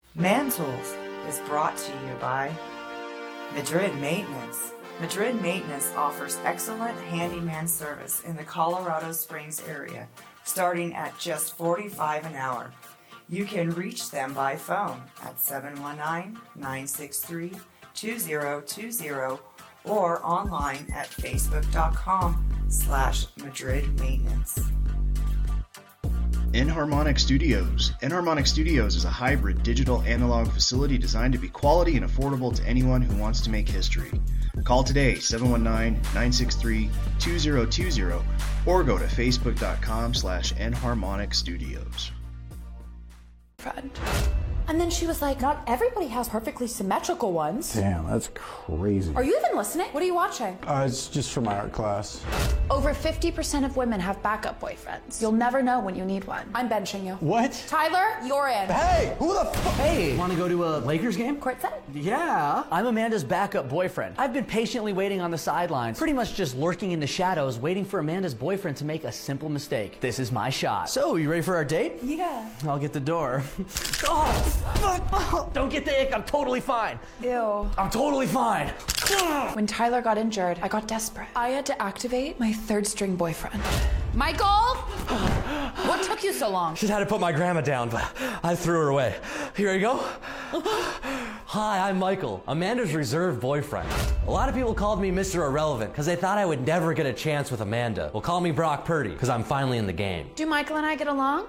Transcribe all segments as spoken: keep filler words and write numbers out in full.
Man Tools is brought to you by Madrid Maintenance. Madrid Maintenance offers excellent handyman service in the Colorado Springs area, starting at just forty-five dollars an hour. You can reach them by phone at seven one nine, nine six three, two zero two zero or online at facebook.com slash Madrid Maintenance. Enharmonic Studios. Enharmonic Studios is a hybrid digital analog facility designed to be quality and affordable to anyone who wants to make history. Call today, seven one nine, nine six three, two zero two zero or go to facebook.com slash Enharmonic Studios. Friend. And then she was like, not everybody has perfectly symmetrical ones. Damn, that's crazy. Are you even listening? What are you watching? Uh, it's just for my art class. Over fifty percent of women have backup boyfriends. You'll never know when you need one. I'm benching you. What? Tyler, you're in. Hey, who the fuck? Hey, want to go to a Lakers game? Courtside? Yeah. I'm Amanda's backup boyfriend. I've been patiently waiting on the sidelines, pretty much just lurking in the shadows, waiting for Amanda's boyfriend to make a simple mistake. This is my shot. So, you ready for our date? Yeah. I'll get the door. Oh, fuck. Don't get the ick. I'm totally fine. Ew. I'm totally fine. When Tyler got injured, I got desperate. I had to activate my third string boyfriend. Michael? What took you so long? Just had to put my grandma down, but I threw her away. Here you go. Hi, I'm Michael, Amanda's reserve boyfriend. A lot of people called me Mister Irrelevant because they thought I would never get a chance with Amanda. Well, call me Brock Purdy because I'm finally in the game. Do Michael and I get along?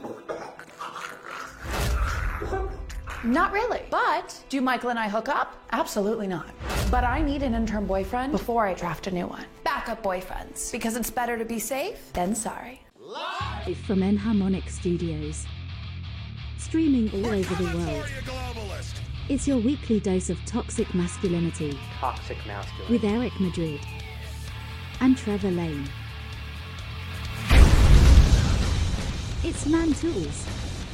Not really. But do Michael and I hook up? Absolutely not. But I need an interim boyfriend before I draft a new one. Backup boyfriends. Because it's better to be safe than sorry. Live from Enharmonic Studios. Streaming all over the world. It's your weekly dose of toxic masculinity. Toxic masculinity. With Eric Madrid and Trevor Lane. It's Man Tools.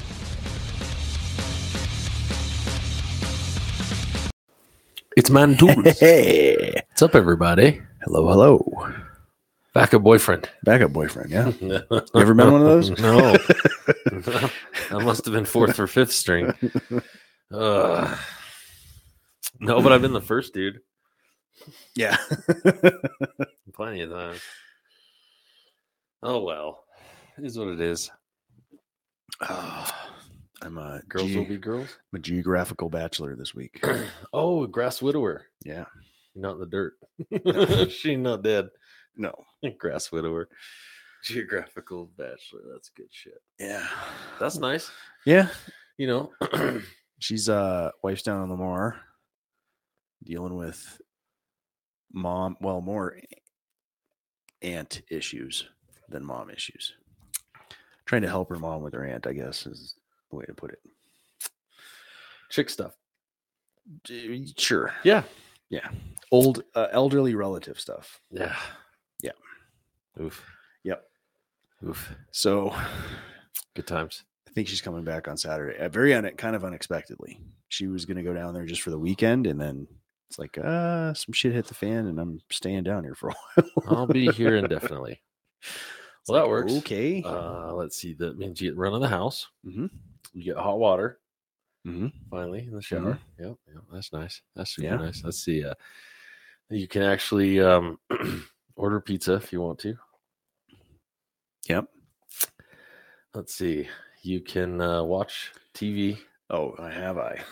It's Man Tools. Hey. What's up, everybody? Hello, hello. Backup boyfriend. Backup boyfriend, yeah. You ever been one of those? No. I must have been fourth or fifth string. Uh, no, but I've been the first dude. Yeah. Plenty of times. Oh, well. It is what it is. Oh, I'm a Girls ge- will be girls. I'm a geographical bachelor this week. Oh, a grass widower. Yeah. Not in the dirt. She not dead. No. Grass widower. Geographical bachelor. That's good shit. Yeah. That's nice. Yeah. You know. She's uh wife's down in Lamar dealing with mom, well, more aunt issues than mom issues. Trying to help her mom with her aunt, I guess, is the way to put it. Chick stuff. D- Sure. Yeah. Yeah. Old uh, elderly relative stuff. Yeah. Yeah. Oof. Yep. Oof. So Good times. I think she's coming back on Saturday. Uh, very un- kind of unexpectedly. She was going to go down there just for the weekend, and then it's like, uh, some shit hit the fan, and I'm staying down here for a while. I'll be here indefinitely. Well, that works. Okay. Uh, let's see. That means you get run of the house. Mm-hmm. You get hot water. Mm-hmm. Finally in the shower. Yep. Yep. That's nice. That's super Yeah. nice. Let's see. Uh, you can actually um, order pizza if you want to. Yep. Let's see. You can uh, watch T V. Oh, I have I.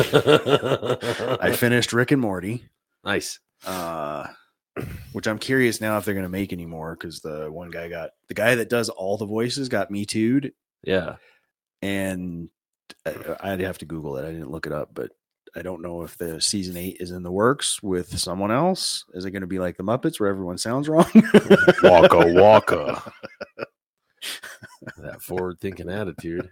I finished Rick and Morty. Nice. Uh, which I'm curious now if they're going to make any more, because the one guy got the guy that does all the voices got Me Too'd, Yeah. and I, I'd have to Google it. I didn't look it up, but I don't know if the season eight is in the works with someone else. Is it going to be like the Muppets where everyone sounds wrong? Waka waka. That forward thinking attitude.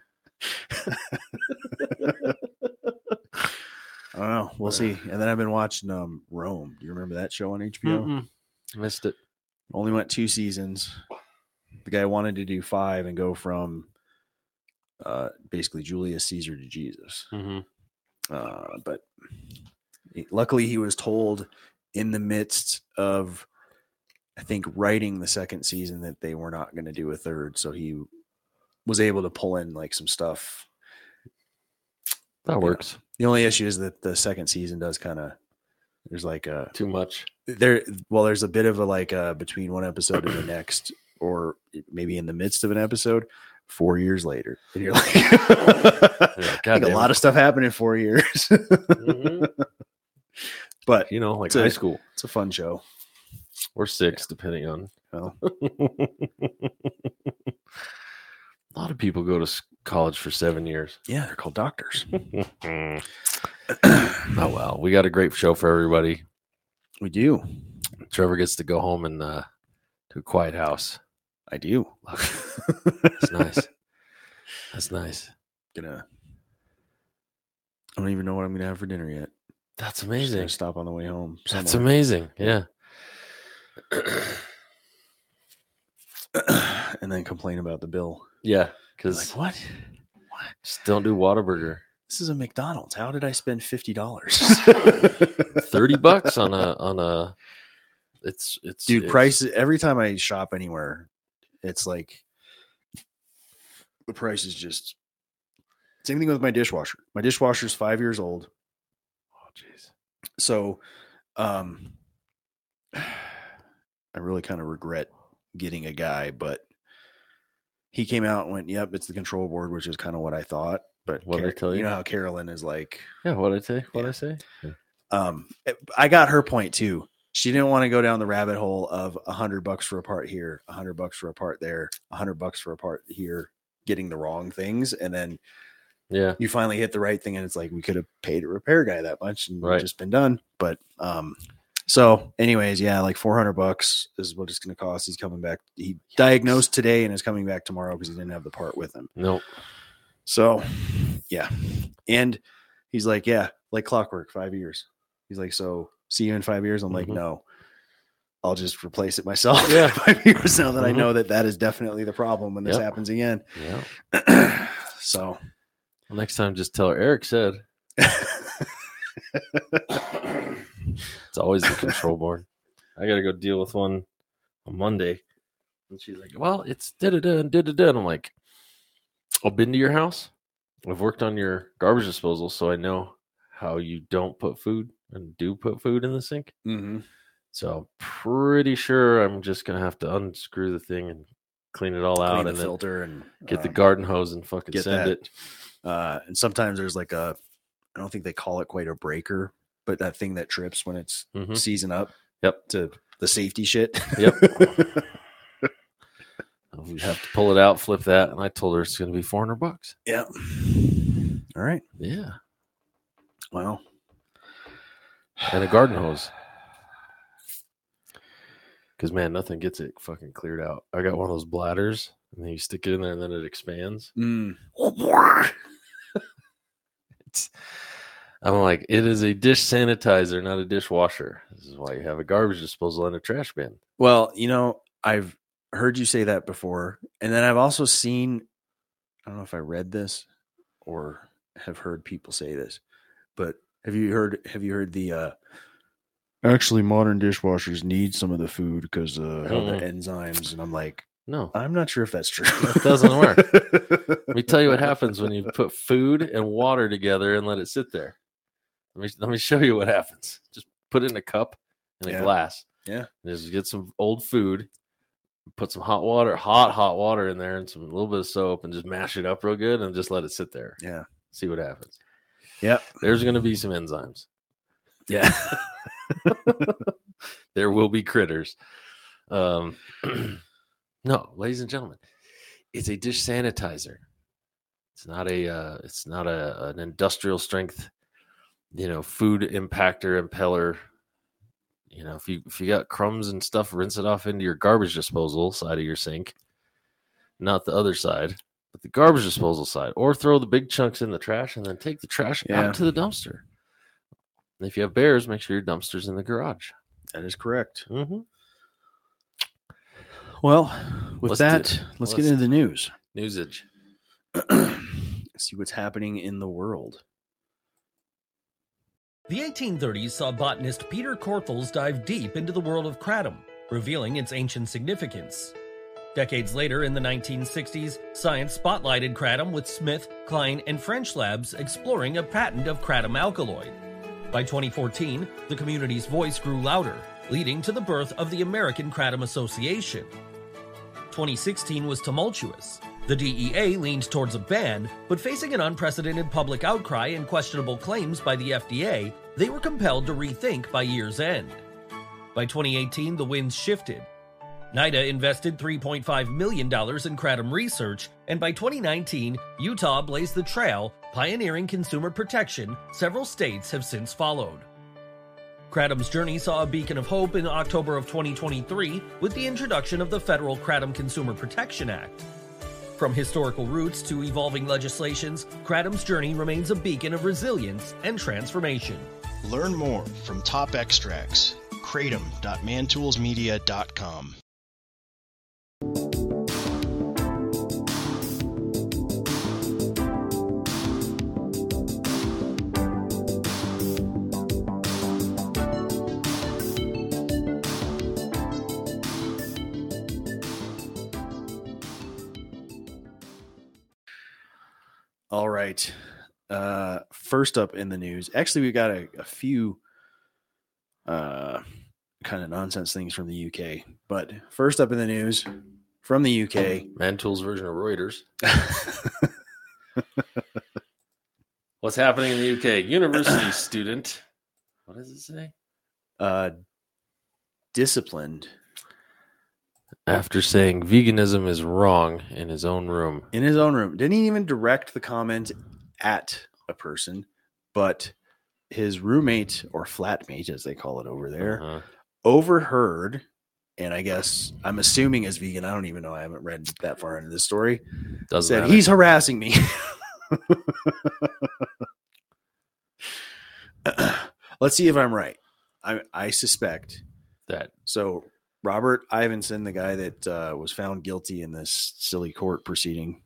I don't know. We'll see. And then I've been watching um, Rome. Do you remember that show on H B O? Mm-mm. Missed it. Only went two seasons. The guy wanted to do five and go from uh, basically Julius Caesar to Jesus. Mm-hmm. Uh, but he, luckily he was told in the midst of, I think, writing the second season that they were not going to do a third. So he was able to pull in like some stuff That works. Know, the only issue is that the second season does kind of there's like a Too much. there. Well, there's a bit of a like uh between one episode and the next, or maybe in the midst of an episode, four years later, and you're like, like, like a lot of stuff happened in four years. Mm-hmm. But you know, like it's high a, school, it's a fun show. or six, depending on. Well, a lot of people go to s- college for seven years. yeah, they're called doctors. Oh well, we got a great show for everybody. We do. Trevor gets to go home and uh, to a quiet house. I do. That's nice. That's nice. Gonna. I don't even know what I'm gonna have for dinner yet. That's Just amazing. gonna stop on the way home. That's somewhere. amazing. Yeah. And then complain about the bill. Yeah. Like Because what? just don't do Whataburger. This is a McDonald's. How did I spend fifty dollars? Thirty bucks on a on a. It's it's Dude, it's, price every time I shop anywhere, it's like the price is just same thing with my dishwasher. My dishwasher's five years old. Oh jeez. So um I really kind of regret getting a guy, but he came out and went, yep, it's the control board, which is kind of what I thought. But What'd I Car- tell you? know how Carolyn is like, Yeah. What I say? What Yeah. I say? um, I got her point too. She didn't want to go down the rabbit hole of a hundred bucks for a part here, a hundred bucks for a part there, a hundred bucks for a part here, getting the wrong things. And then Yeah. you finally hit the right thing. And it's like, we could have paid a repair guy that much and Right. just been done. But, um, so anyways, yeah, like four hundred bucks is what it's going to cost. He's coming back. He diagnosed today and is coming back tomorrow because he didn't have the part with him. Nope. So yeah. And he's like, yeah, like clockwork, five years. He's like, so see you in five years. I'm like, Mhm. no, I'll just replace it myself. Yeah. five years now that I Mhm. know that that is definitely the problem when this Yep. happens again. Yeah. So Well, next time, just tell her Eric said. It's always the control board. I got to go deal with one on Monday. And she's like, well, it's da da da and da da da. And I'm like, I've been to your house. I've worked on your garbage disposal, so I know how you don't put food and do put food in the sink. mm-hmm. So pretty sure I'm just going to have to unscrew the thing and clean it all Clean out the and then filter and get the um, garden hose and fucking get send that. it. Uh, and sometimes there's like a, I don't think they call it quite a breaker, but that thing that trips when it's Mhm. season up. Yep. To the safety shit. Yep. We have to pull it out, flip that, and I told her it's going to be four hundred bucks. Yeah. All right. Yeah, Well, and a garden hose. Because man, nothing gets it fucking cleared out. I got one of those bladders, and then you stick it in there, and then it expands. mm, It's, I'm like, it is a dish sanitizer, not a dishwasher. This is why you have a garbage disposal and a trash bin. well, you know, I've heard you say that before. And then I've also seen, I don't know if I read this or have heard people say this, but have you heard, have you heard the, uh, actually modern dishwashers need some of the food because uh, how the enzymes. And I'm like, No, I'm not sure if that's true. it doesn't work. Let me tell you what happens when you put food and water together and let it sit there. Let me let me show you what happens. Just put it in a cup and a Yeah. glass. Yeah. Just get some old food, put some hot water, hot hot water in there, and some a little bit of soap, and just mash it up real good, and just let it sit there. Yeah. See what happens. Yep. There's going to be some enzymes. Yeah. There will be critters. Um, no, ladies and gentlemen, it's a dish sanitizer. It's not a. Uh, it's not a an industrial strength, you know, food impactor impeller. You know, if you if you got crumbs and stuff, rinse it off into your garbage disposal side of your sink, not the other side, but the garbage disposal side, or throw the big chunks in the trash and then take the trash Yeah. out to the dumpster. And if you have bears, make sure your dumpster's in the garage. That is correct. Mm-hmm. Well, with Let's that, do- let's, let's- get into the news. Newsage. See what's happening in the world. The eighteen thirties saw botanist Peter Korthals dive deep into the world of kratom, revealing its ancient significance. Decades later, in the nineteen sixties, science spotlighted kratom with Smith, Klein, and French labs exploring a patent of kratom alkaloid. By twenty fourteen, the community's voice grew louder, leading to the birth of the American Kratom Association. twenty sixteen was tumultuous. The D E A leaned towards a ban, but facing an unprecedented public outcry and questionable claims by the F D A, they were compelled to rethink by year's end. By twenty eighteen, the winds shifted. NIDA invested three point five million dollars in kratom research, and by twenty nineteen, Utah blazed the trail, pioneering consumer protection. Several states have since followed. Kratom's journey saw a beacon of hope in October of twenty twenty-three with the introduction of the Federal Kratom Consumer Protection Act. From historical roots to evolving legislations, Kratom's journey remains a beacon of resilience and transformation. Learn more from top extracts. kratom dot mantoolsmedia dot com. All right. Uh, first up in the news, actually, we got a, a few uh, kind of nonsense things from the U K. But first up in the news from the U K, Mantool's version of Reuters. What's happening in the U K? University student. What does it say? Uh, disciplined after saying veganism is wrong in his own room. In his own room. Didn't he even direct the comment at a person, but his roommate or flatmate, as they call it over there, uh-huh. overheard, and I guess I'm assuming as vegan, I don't even know, I haven't read that far into this story, Doesn't said matter. He's harassing me. Let's see if I'm right. I, I suspect that. So Robert Ivinson, the guy that uh, was found guilty in this silly court proceeding.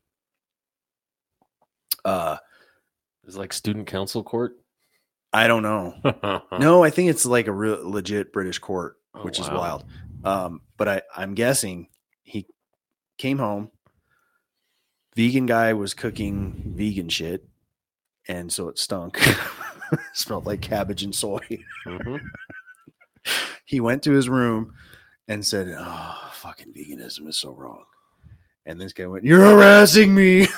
Uh, it's like student council court? I don't know. No, I think it's like a real legit British court, oh, which wow. is wild. Um, but I, I'm guessing he came home. Vegan guy was cooking vegan shit. And so it stunk. Smelled like cabbage and soy. Mm-hmm. He went to his room and said, oh, fucking veganism is so wrong. And this guy went, you're harassing me.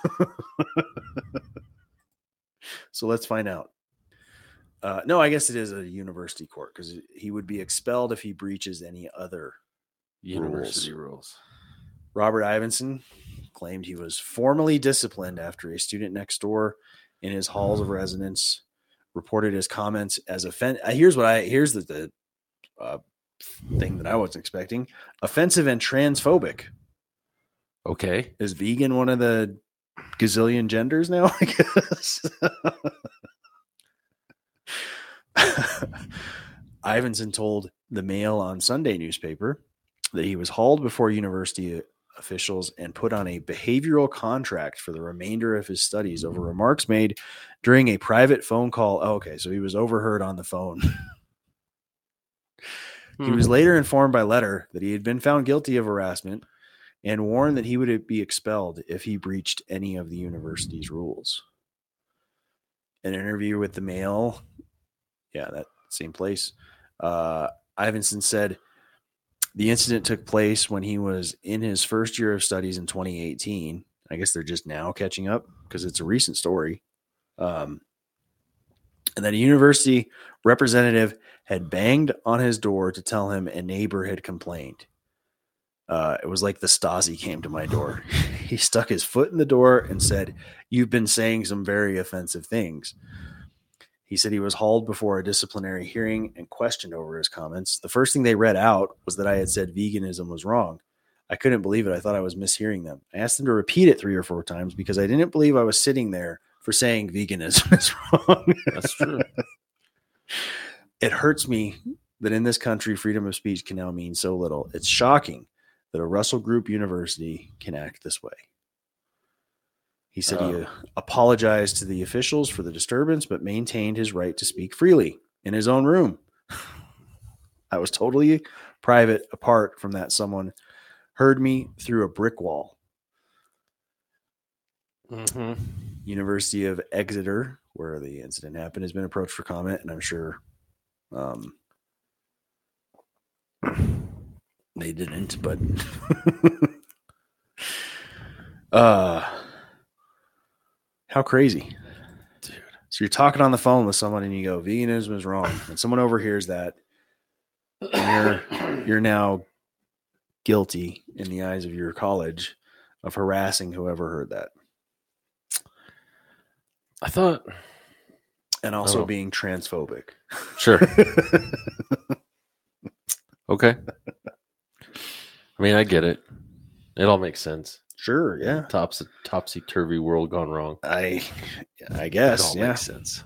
So let's find out. Uh, no, I guess it is a university court because he would be expelled if he breaches any other university rules. rules. Robert Ivinson claimed he was formally disciplined after a student next door in his halls of residence reported his comments as offensive. Here's what I, here's the, the uh, thing that I wasn't expecting. Offensive and transphobic. Okay. Is vegan one of the gazillion genders now, I guess? Ivinson told the Mail on Sunday newspaper that he was hauled before university officials and put on a behavioral contract for the remainder of his studies over remarks made during a private phone call. Oh, okay, so he was overheard on the phone. He was later informed by letter that he had been found guilty of harassment and warned that he would be expelled if he breached any of the university's rules. An interview with the Mail, yeah, that same place, uh, Ivinson said the incident took place when he was in his first year of studies in twenty eighteen. I guess they're just now catching up because it's a recent story. Um, and that a university representative had banged on his door to tell him a neighbor had complained. Uh, it was like the Stasi came to my door. He stuck his foot in the door and said, you've been saying some very offensive things. He said he was hauled before a disciplinary hearing and questioned over his comments. The first thing they read out was that I had said veganism was wrong. I couldn't believe it. I thought I was mishearing them. I asked them to repeat it three or four times because I didn't believe I was sitting there for saying veganism is wrong. That's true. It hurts me that in this country, freedom of speech can now mean so little. It's shocking that a Russell Group university can act this way. He said oh. he apologized to the officials for the disturbance, but maintained his right to speak freely in his own room. I was totally private, apart from that someone heard me through a brick wall. Mm-hmm. University of Exeter, where the incident happened, has been approached for comment, and I'm sure um, they didn't, but uh, how crazy. Dude. So you're talking on the phone with someone and you go, veganism is wrong. And someone overhears that. And you're, you're now guilty in the eyes of your college of harassing whoever heard that. I thought. And also oh. being transphobic. Sure. Okay. I mean, I get it. It all makes sense. Sure, yeah. Topsy topsy turvy world gone wrong. I I guess. It all yeah. makes sense.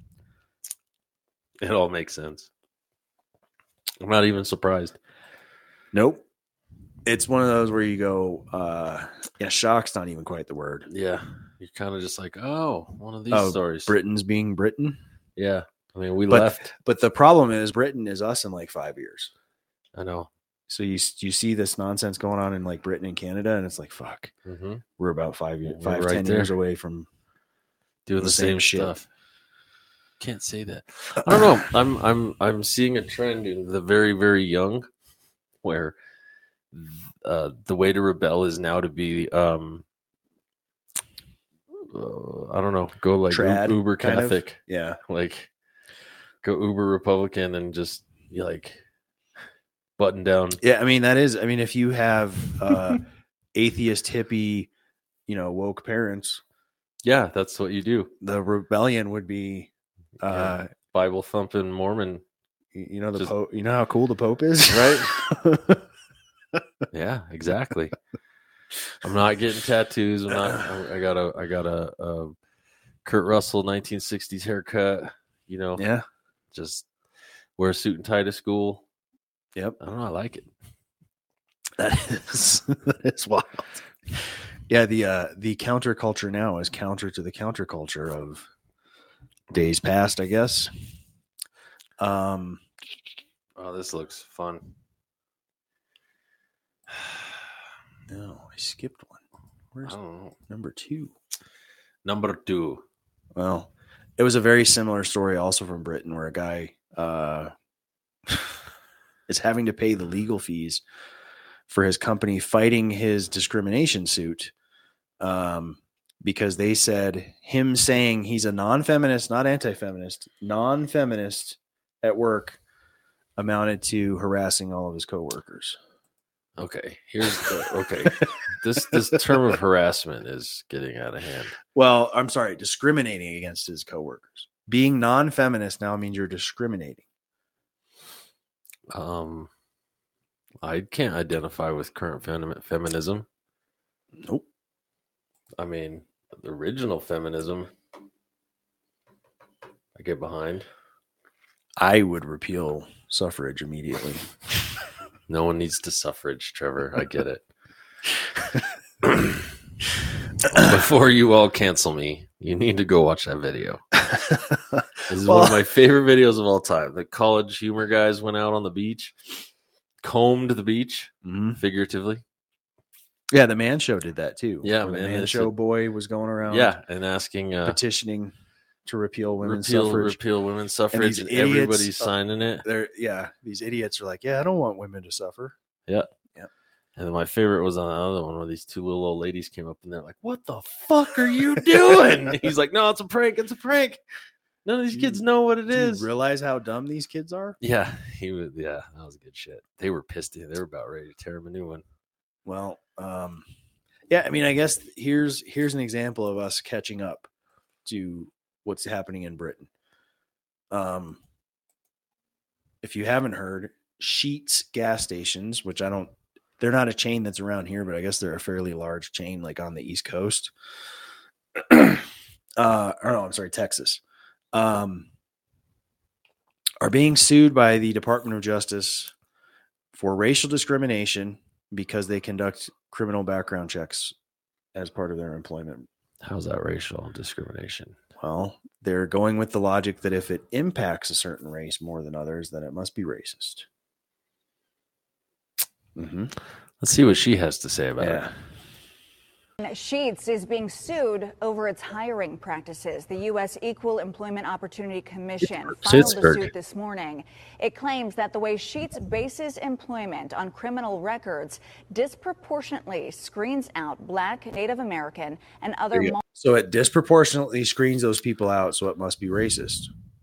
It all makes sense. I'm not even surprised. Nope. It's one of those where you go, uh, yeah, shock's not even quite the word. Yeah. You're kind of just like, oh, one of these oh, stories. Britain's being Britain. Yeah. I mean, we but, left. But the problem is Britain is us in like five years. I know. So you you see this nonsense going on in like Britain and Canada, and it's like, fuck, mm-hmm. we're about five years, We're five, right ten there. years away from doing the, the same, same shit. stuff. Can't say that. I don't know. I'm I'm I'm seeing a trend in the very very young, where uh, the way to rebel is now to be um, uh, I don't know, go like Trad, uber kind of. Catholic, yeah, like go uber Republican and just be like button down. Yeah, I mean that is. I mean, if you have uh, atheist hippie, you know, woke parents, yeah, that's what you do. The rebellion would be uh, yeah. Bible thumping Mormon. You know the just, Pope. You know how cool the Pope is, right? Yeah, exactly. I'm not getting tattoos. I'm not. I got a. I got a, a Kurt Russell nineteen sixties haircut. You know. Yeah. Just wear a suit and tie to school. Yep. I don't know. I like it. That is that is wild. Yeah. The uh, the counterculture now is counter to the counterculture of days past, I guess. Um. Oh, this looks fun. No, I skipped one. Where's I don't know. Number two? Number two. Well, it was a very similar story also from Britain where a guy uh, is having to pay the legal fees for his company fighting his discrimination suit um, because they said him saying he's a non-feminist, not anti-feminist, non-feminist at work amounted to harassing all of his coworkers. Okay, here's the, okay. this this term of harassment is getting out of hand. Well, I'm sorry, discriminating against his coworkers. Being non-feminist now means you're discriminating. Um, I can't identify with current fem- feminism. Nope. I mean, the original feminism, I get behind. I would repeal suffrage immediately. No one needs to suffrage, Trevor. I get it. Before you all cancel me, you need to go watch that video. This is well, one of my favorite videos of all time. The college humor guys went out on the beach, combed the beach, mm-hmm. figuratively. Yeah, the Man Show did that too. Yeah, man, man the Man Show boy was going around. Yeah, and asking, uh, petitioning to repeal women's repeal, suffrage. Repeal women's suffrage, and, and idiots, everybody's uh, signing it. They're yeah, these idiots are like, yeah, I don't want women to suffer. Yeah, yeah. And then my favorite was on the other one where these two little old ladies came up and they're like, "What the fuck are you doing?" He's like, "No, it's a prank. It's a prank. None of these kids know what it do is." You realize how dumb these kids are? Yeah, he was. Yeah, that was good shit. They were pissed. They were about ready to tear him a new one. Well, um, yeah. I mean, I guess here's here's an example of us catching up to what's happening in Britain. Um, if you haven't heard, Sheetz gas stations, which I don't, they're not a chain that's around here, but I guess they're a fairly large chain, like on the East Coast. uh, or no, I'm sorry, Texas. Um, are being sued by the Department of Justice for racial discrimination because they conduct criminal background checks as part of their employment. How's that racial discrimination? Well, they're going with the logic that if it impacts a certain race more than others, then it must be racist. Mm-hmm. Let's see what she has to say about Yeah. it. Sheetz is being sued over its hiring practices. The U S Equal Employment Opportunity Commission filed the Pittsburgh. suit this morning. It claims that the way Sheetz bases employment on criminal records disproportionately screens out Black, Native American, and other. There you go. So it disproportionately screens those people out, so it must be racist.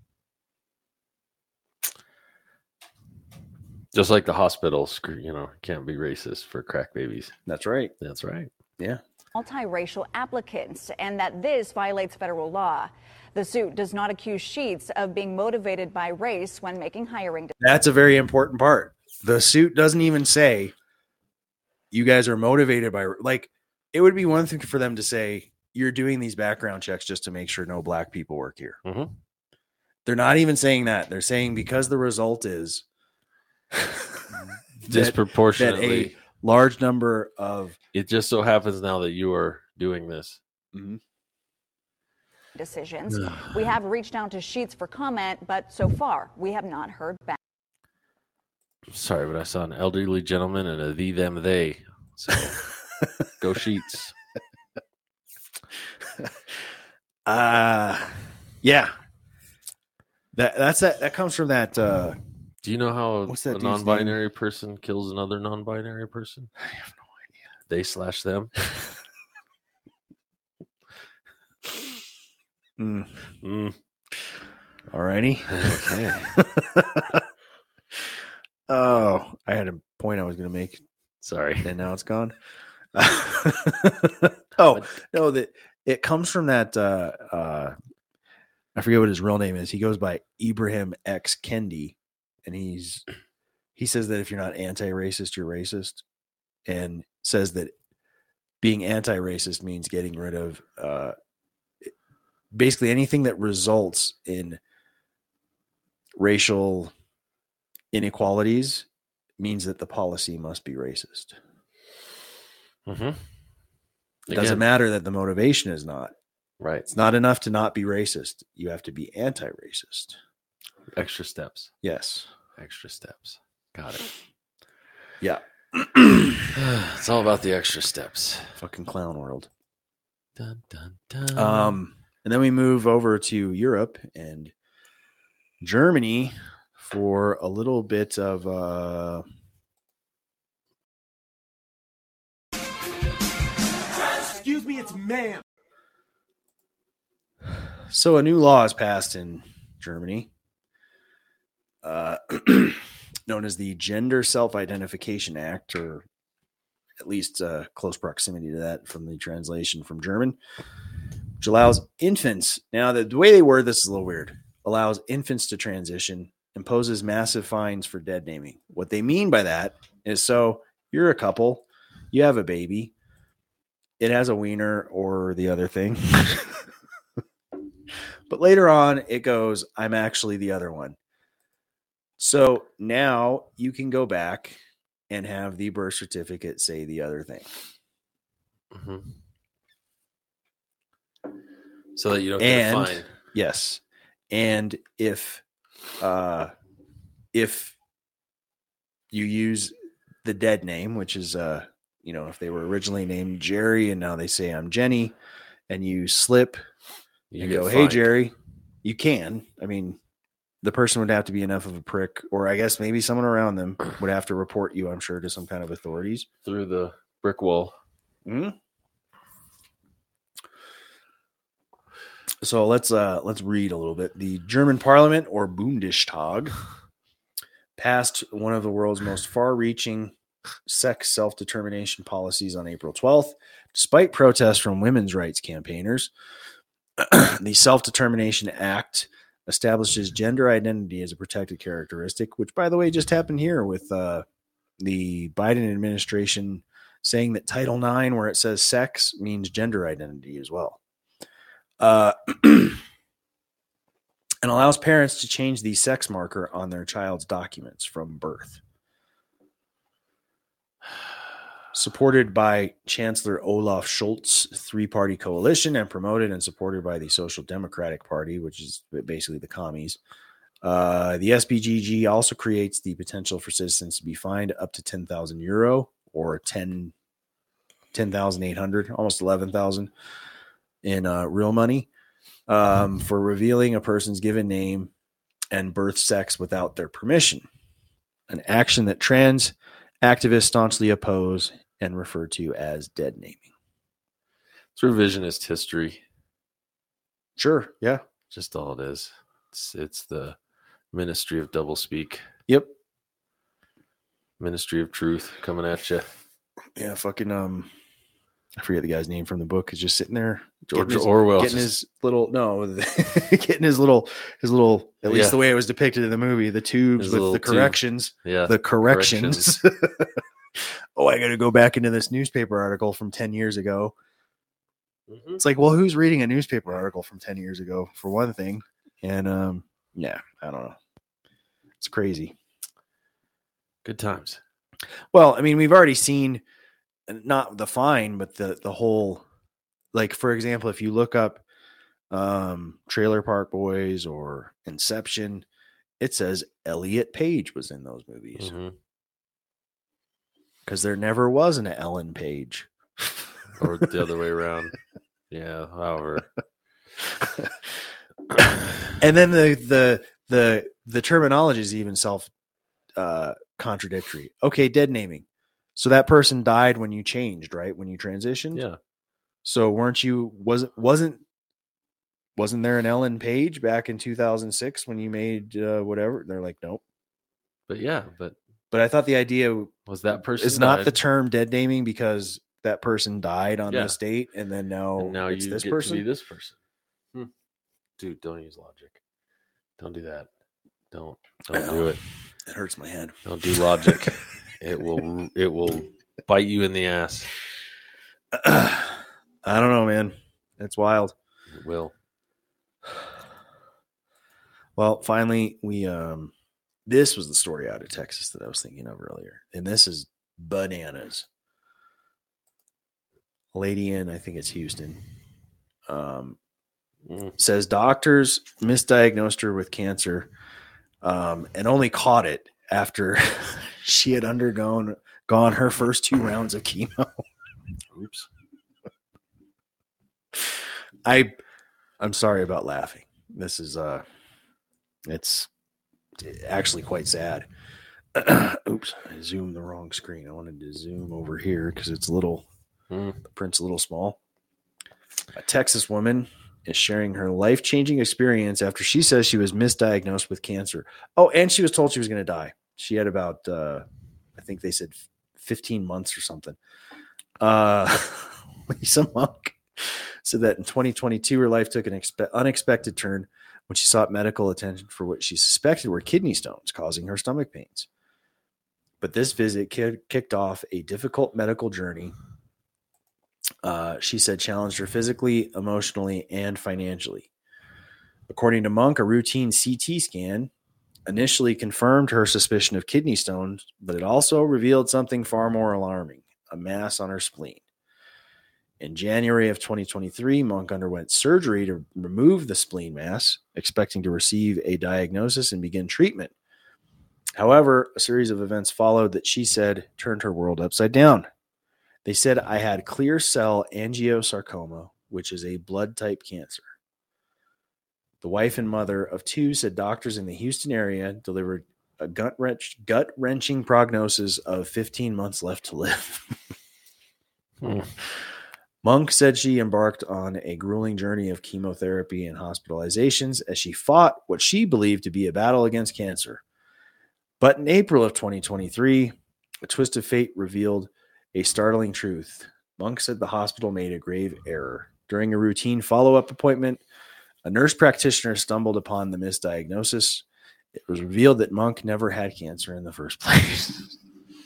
Just like the hospital, screw- you know, can't be racist for crack babies. That's right. That's right. Yeah. multiracial applicants, and that this violates federal law. The suit does not accuse Sheetz of being motivated by race when making hiring decisions. That's a very important part. The suit doesn't even say you guys are motivated by, like, it would be one thing for them to say you're doing these background checks just to make sure no Black people work here. Mm-hmm. They're not even saying that. They're saying because the result is that- Disproportionately. that a large number of It just so happens now that you are doing this. Mm-hmm. decisions. We have reached out to Sheetz for comment, but so far we have not heard back. Sorry, but I saw an elderly gentleman and a thee, them, they. So go Sheetz. Uh yeah. That that's that that comes from that uh Do you know how What's that a dude's non-binary person kills another non-binary person? I have no They slash them. Mm. Mm. Alrighty. Okay. Oh, I had a point I was going to make, Sorry. and now it's gone. Oh no, that it comes from that. Uh, uh, I forget what his real name is. He goes by Ibrahim X Kendi, and he's he says that if you're not anti-racist, you're racist, and says that being anti-racist means getting rid of uh, basically anything that results in racial inequalities means that the policy must be racist. Mm-hmm. It doesn't matter that the motivation is not. Right. It's not enough to not be racist. You have to be anti-racist. Extra steps. Yes. Extra steps. Got it. Yeah. It's all about the extra steps. Fucking clown world. Dun, dun, dun. Um, and then we move over to Europe and Germany for a little bit of uh Excuse me, it's ma'am. So a new law is passed in Germany, uh, known as the Gender Self-Identification Act, or at least uh, close proximity to that from the translation from German, which allows infants. Now, the, the way they word this is a little weird. Allows infants to transition, imposes massive fines for dead naming. What they mean by that is, so you're a couple, you have a baby, it has a wiener or the other thing. But later on, it goes, I'm actually the other one. So now you can go back and have the birth certificate say the other thing. Mm-hmm. So that you don't get And a fine. yes. And if uh if you use the dead name, which is uh you know, if they were originally named Jerry and now they say I'm Jenny, and you slip, You you get go, hey fined. Jerry, you can. I mean, the person would have to be enough of a prick, or I guess maybe someone around them would have to report you, I'm sure, to some kind of authorities. Through the brick wall. Mm-hmm. So let's uh let's read a little bit. The German Parliament, or Bundestag, passed one of the world's most far-reaching sex self-determination policies on April twelfth, despite protests from women's rights campaigners. The Self-Determination Act establishes gender identity as a protected characteristic, which, by the way, just happened here with uh, the Biden administration saying that Title nine, where it says sex, means gender identity as well. Uh, and allows parents to change the sex marker on their child's documents from birth. Supported by Chancellor Olaf Scholz's three-party coalition and promoted and supported by the Social Democratic Party, which is basically the commies. Uh, the S B G G also creates the potential for citizens to be fined up to ten thousand euro or ten, ten thousand eight hundred, almost eleven thousand in uh, real money um, for revealing a person's given name and birth sex without their permission. An action that trans activists staunchly oppose and refer to as dead naming. It's revisionist history. Sure. Yeah. Just all it is. It's, it's the ministry of doublespeak. Yep. Ministry of truth coming at you. Yeah. Fucking, um, I forget the guy's name from the book. Is just sitting there. George his, Orwell. Getting his little, no, getting his little, his little, at least Yeah. the way it was depicted in the movie, the tubes His with little the tube. corrections. Yeah. The corrections. Oh, I got to go back into this newspaper article from ten years ago. Mm-hmm. It's like, well, who's reading a newspaper article from ten years ago for one thing? And, um, yeah, I don't know. It's crazy. Good times. Well, I mean, we've already seen not the fine, but the, the whole, like, for example, if you look up um, Trailer Park Boys or Inception, it says Elliot Page was in those movies. Mm-hmm. Because there never was an Ellen Page. Or the other way around. Yeah, however. And then the the the the terminology is even self uh, contradictory. Okay, dead naming. So that person died when you changed, right? When you transitioned. Yeah. So weren't you wasn't wasn't wasn't there an Ellen Page back in two thousand six when you made uh, whatever? They're like, nope. But yeah, but But I thought the idea was that person is not died. the term dead naming because that person died on Yeah. this date, and then now, And now it's you this get person. to be this person. Hmm. Dude, don't use logic. Don't do that. Don't don't do it. It hurts my head. Don't do logic. It will it will bite you in the ass. I don't know, man. It's wild. It will. Well, finally, we um this was the story out of Texas that I was thinking of earlier. And this is bananas. A lady in, I think it's Houston, um, Mm. says doctors misdiagnosed her with cancer um, and only caught it after she had undergone gone her first two rounds of chemo. Oops. I I'm sorry about laughing. This is uh it's actually quite sad. Oops, I zoomed the wrong screen. I wanted to zoom over here because it's a little Mm. the print's a little small. A Texas woman is sharing her life-changing experience after she says she was misdiagnosed with cancer. Oh, and she was told she was going to die. She had about uh I think they said fifteen months or something. Uh Lisa Monk said that in twenty twenty-two, her life took an expe- unexpected turn when she sought medical attention for what she suspected were kidney stones causing her stomach pains. But this visit ki- kicked off a difficult medical journey. Uh, she said challenged her physically, emotionally, and financially. According to Monk, a routine C T scan initially confirmed her suspicion of kidney stones, but it also revealed something far more alarming, a mass on her spleen. In January of twenty twenty-three, Monk underwent surgery to remove the spleen mass, expecting to receive a diagnosis and begin treatment. However, a series of events followed that she said turned her world upside down. They said I had clear cell angiosarcoma, which is a blood type cancer. The wife and mother of two said doctors in the Houston area delivered a gut wrench, gut wrenching prognosis of fifteen months left to live. Hmm. Monk said she embarked on a grueling journey of chemotherapy and hospitalizations as she fought what she believed to be a battle against cancer. But in April of twenty twenty-three, a twist of fate revealed a startling truth. Monk said the hospital made a grave error. During a routine follow-up appointment, a nurse practitioner stumbled upon the misdiagnosis. It was revealed that Monk never had cancer in the first place.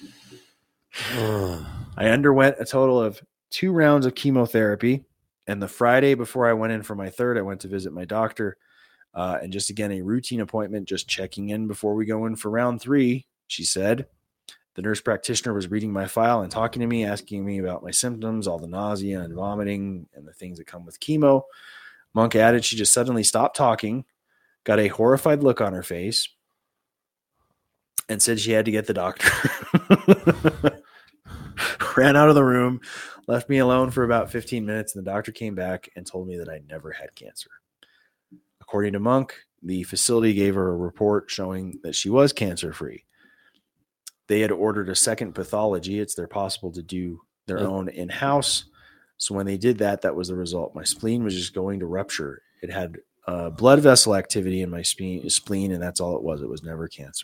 I underwent a total of two rounds of chemotherapy, and the Friday before I went in for my third, I went to visit my doctor. Uh, and just again, a routine appointment, just checking in before we go in for round three, she said. The nurse practitioner was reading my file and talking to me, asking me about my symptoms, all the nausea and vomiting and the things that come with chemo. Monk added she just suddenly stopped talking, got a horrified look on her face, and said she had to get the doctor. ran out of the room, left me alone for about fifteen minutes, and the doctor came back and told me that I never had cancer. According to Monk, the facility gave her a report showing that she was cancer-free. They had ordered a second pathology. It's their possible to do their Yeah. own in-house. So when they did that, that was the result. My spleen was just going to rupture. It had uh, blood vessel activity in my spleen, spleen, and that's all it was. It was never cancer.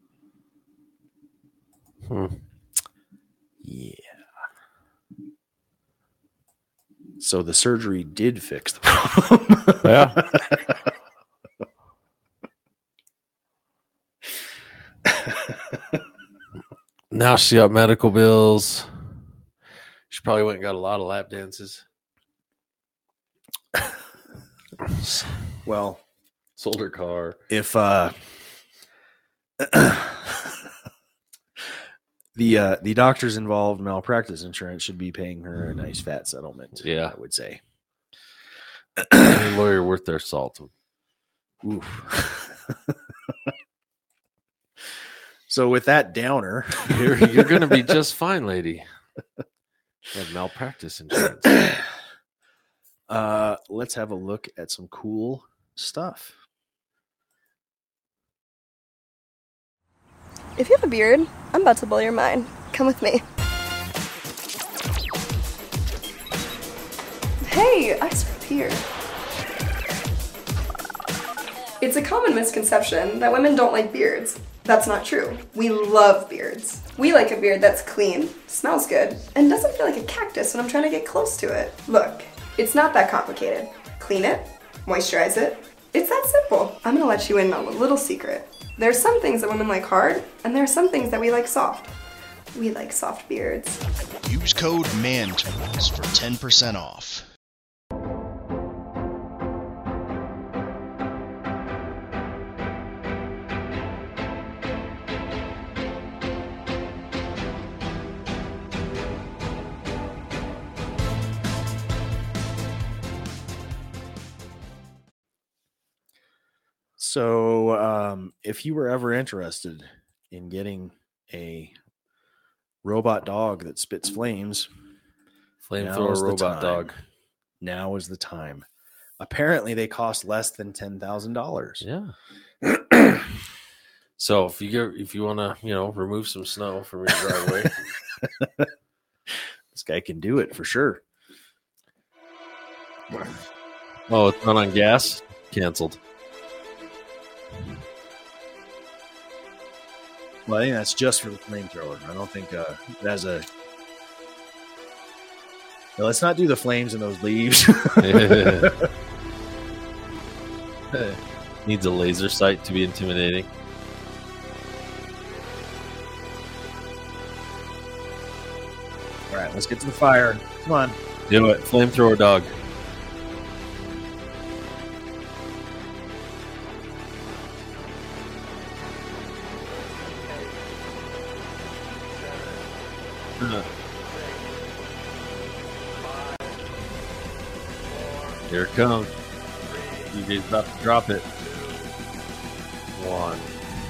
Hmm. Yeah. So the surgery did fix the problem. Yeah. Now she got medical bills. She probably went and got a lot of lap dances. Well, sold her car. If uh, the uh, the doctors involved malpractice insurance should be paying her a nice fat settlement. Yeah, I would say. Any lawyer worth their salt. Oof. So with that downer, you're, you're going to be just fine, lady. You have malpractice insurance. Uh, let's have a look at some cool stuff. If you have a beard, I'm about to blow your mind. Come with me. Hey, I saw a beard. It's a common misconception that women don't like beards. That's not true. We love beards. We like a beard that's clean, smells good, and doesn't feel like a cactus when I'm trying to get close to it. Look, it's not that complicated. Clean it, moisturize it. It's that simple. I'm gonna let you in on a little secret. There are some things that women like hard, and there are some things that we like soft. We like soft beards. Use code MANTOOLS for ten percent off. So, um, if you were ever interested in getting a robot dog that spits flames, Flamethrower robot dog. Now is the time. Apparently, they cost less than ten thousand dollars. Yeah. So if you get, if you want to, you know, remove some snow from your driveway, this guy can do it for sure. Oh, it's not on gas? Canceled. Well, I think that's just for the flamethrower. I don't think uh, it has a. No, let's not do the flames in those leaves. Needs a laser sight to be intimidating. All right, let's get to the fire. Come on. Do it. Flamethrower dog. Uh. Here it comes. D J's about to drop it. One.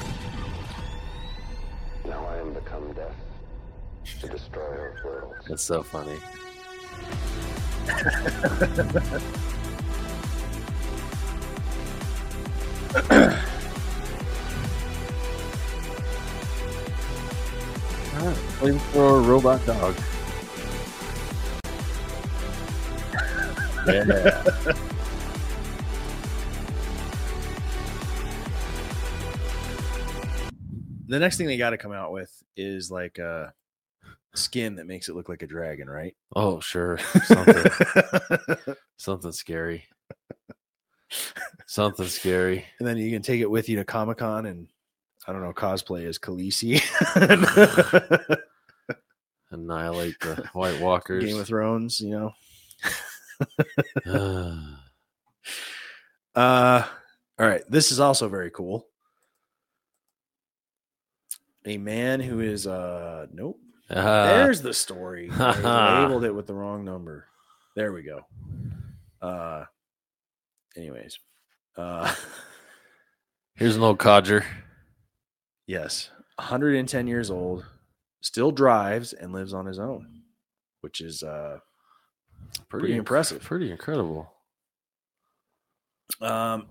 Now I am become death, the destroyer of worlds. That's so funny. Flamethrower robot dog. Yeah. The next thing they got to come out with is like a skin that makes it look like a dragon, right? Oh, sure. Something, something scary. Something scary. And then you can take it with you to Comic-Con and, I don't know, cosplay as Khaleesi. Annihilate the White Walkers. Game of Thrones, you know. uh, all right. This is also very cool. A man who is, uh, nope. Uh, There's the story. I labeled it with the wrong number. There we go. Uh, anyways. Uh, Here's an old codger. Yes. one hundred ten years old, still drives and lives on his own. which is uh, Pretty, pretty impressive. Pretty incredible. Um,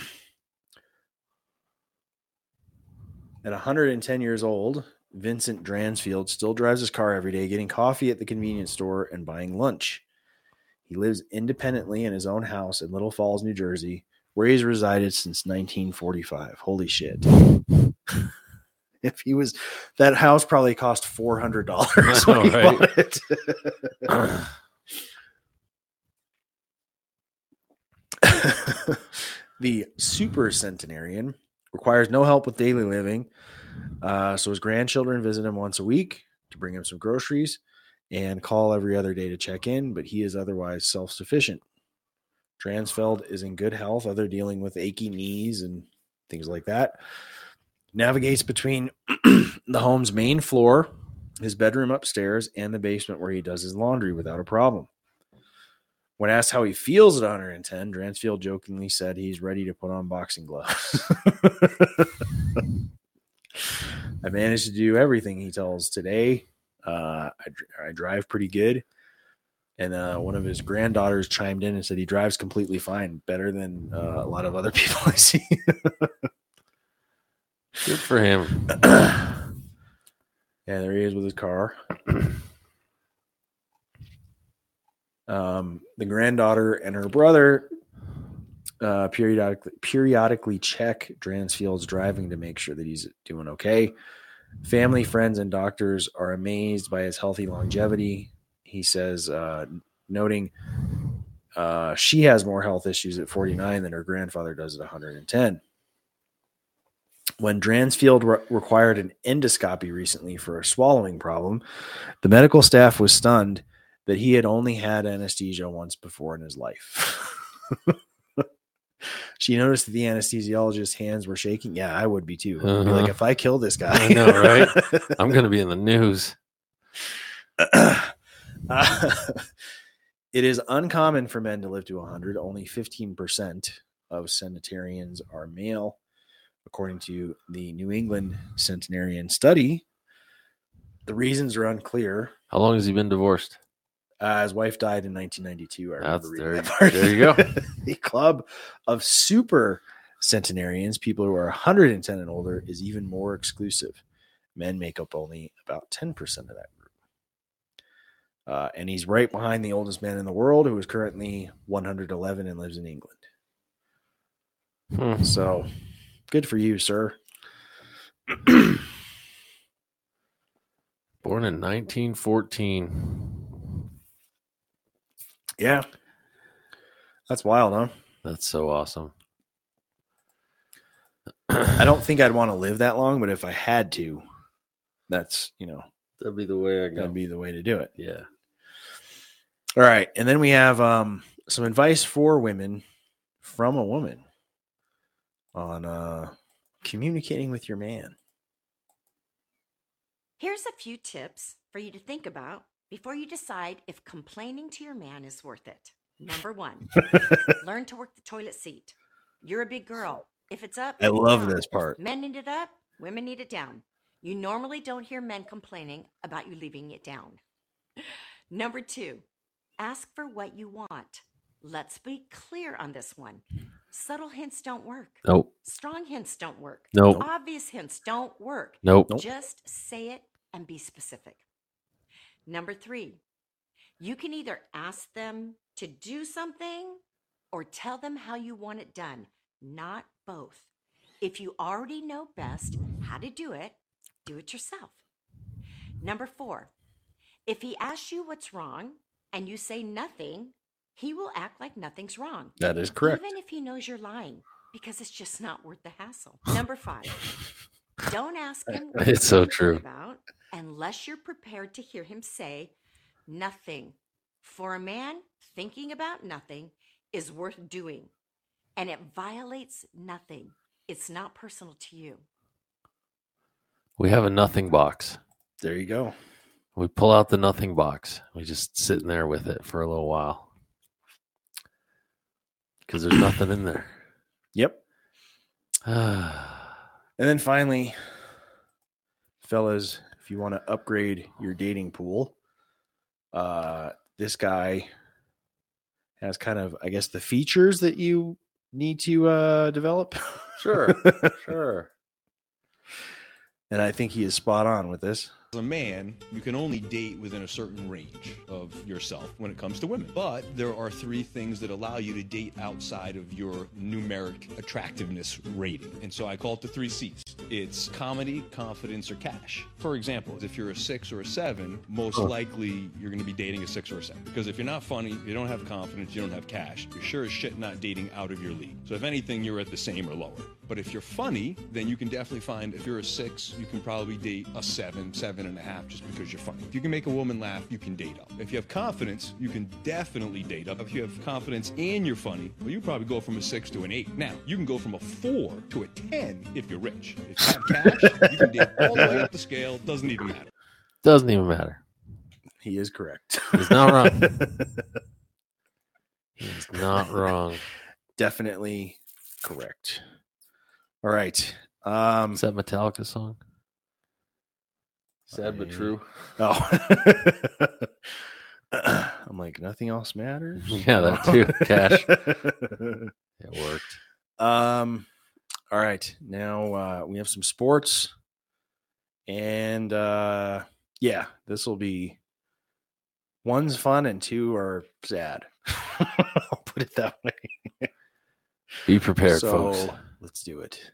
at one hundred ten years old, Vincent Dransfield still drives his car every day, getting coffee at the convenience store and buying lunch. He lives independently in his own house in Little Falls, New Jersey, where he's resided since nineteen forty-five. Holy shit. If he was, that house probably cost four hundred dollars when know, he right? bought it. The super centenarian requires no help with daily living. Uh, so his grandchildren visit him once a week to bring him some groceries and call every other day to check in, but he is otherwise self-sufficient. Dransfeld is in good health, other dealing with achy knees and things like that. Navigates between the home's main floor, his bedroom upstairs, and the basement where he does his laundry without a problem. When asked how he feels at one hundred ten, Dransfield jokingly said he's ready to put on boxing gloves. I managed to do everything, he tells Today. Uh, I, I drive pretty good. And uh, one of his granddaughters chimed in and said he drives completely fine, better than uh, a lot of other people I see. Good for him. Yeah, there he is with his car. Um, the granddaughter and her brother uh, periodically periodically check Dransfield's driving to make sure that he's doing okay. Family, friends, and doctors are amazed by his healthy longevity. He says, uh, noting uh, she has more health issues at forty-nine than her grandfather does at one hundred ten. When Dransfield re- required an endoscopy recently for a swallowing problem, the medical staff was stunned that he had only had anesthesia once before in his life. She noticed that the anesthesiologist's hands were shaking. Yeah, I would be too. I'd be Uh-huh. like, if I kill this guy. I know, right? I'm going to be in the news. Uh, it is uncommon for men to live to one hundred. Only fifteen percent of centenarians are male, according to the New England Centenarian Study. The reasons are unclear. How long has he been divorced? Uh, his wife died in nineteen ninety-two. I That's remember there, reading that part. there you go. The club of super centenarians, people who are one hundred ten and older, is even more exclusive. Men make up only about ten percent of that group. Uh, and he's right behind the oldest man in the world, who is currently one hundred eleven and lives in England. Hmm. So, good for you, sir. Born in nineteen fourteen. Yeah. That's wild, huh? That's so awesome. I don't think I'd want to live that long, but if I had to, that's, you know, That'd be the way I go. that'd be the way to do it. Yeah. All right. And then we have um, some advice for women from a woman on uh, communicating with your man. Here's a few tips for you to think about before you decide if complaining to your man is worth it. Number one, learn to work the toilet seat. You're a big girl. If it's up, I it's love down. this part. Men need it up, women need it down. You normally don't hear men complaining about you leaving it down. Number two, ask for what you want. Let's be clear on this one. Subtle hints don't work. Nope. Strong hints don't work. Nope. Obvious hints don't work. Nope. Nope. Just say it and be specific. Number three, you can either ask them to do something or tell them how you want it done, not both. If you already know best how to do it, do it yourself. Number four, if he asks you what's wrong and you say nothing, he will act like nothing's wrong. That is correct. Even if he knows you're lying, because it's just not worth the hassle. Number five, don't ask him what It's he's so thinking true. about unless you're prepared to hear him say nothing. For a man, thinking about nothing is worth doing, and it violates nothing. It's not personal to you. We have a nothing box. There you go. We pull out the nothing box. We just sit in there with it for a little while. Because there's nothing in there. Yep. And then finally, fellas, if you want to upgrade your dating pool, Uh, this guy has kind of, I guess, the features that you need to uh, develop. Sure, sure. And I think he is spot on with this. As a man, you can only date within a certain range of yourself when it comes to women. But there are three things that allow you to date outside of your numeric attractiveness rating. And so I call it the three C's. It's comedy, confidence, or cash. For example, if you're a six or a seven, most Oh. likely you're going to be dating a six or a seven. Because if you're not funny, you don't have confidence, you don't have cash, you're sure as shit not dating out of your league. So if anything, you're at the same or lower. But if you're funny, then you can definitely find, if you're a six, you can probably date a seven, seven and a half just because you're funny. If you can make a woman laugh, you can date up. If you have confidence, you can definitely date up. If you have confidence and you're funny, well, you probably go from a six to an eight. Now, you can go from a four to a ten if you're rich. If you have cash, you can date all the way up the scale. Doesn't even matter. Doesn't even matter. He is correct. He's not wrong. He's not wrong. Definitely correct. All right. Um, Is that Metallica song? Sad but true. Oh. I'm like, nothing else matters? Yeah, that too. Cash. It worked. Um, all right. Now uh, we have some sports. And uh, yeah, this will be one's fun and two are sad. I'll put it that way. Be prepared, so, folks. Let's do it.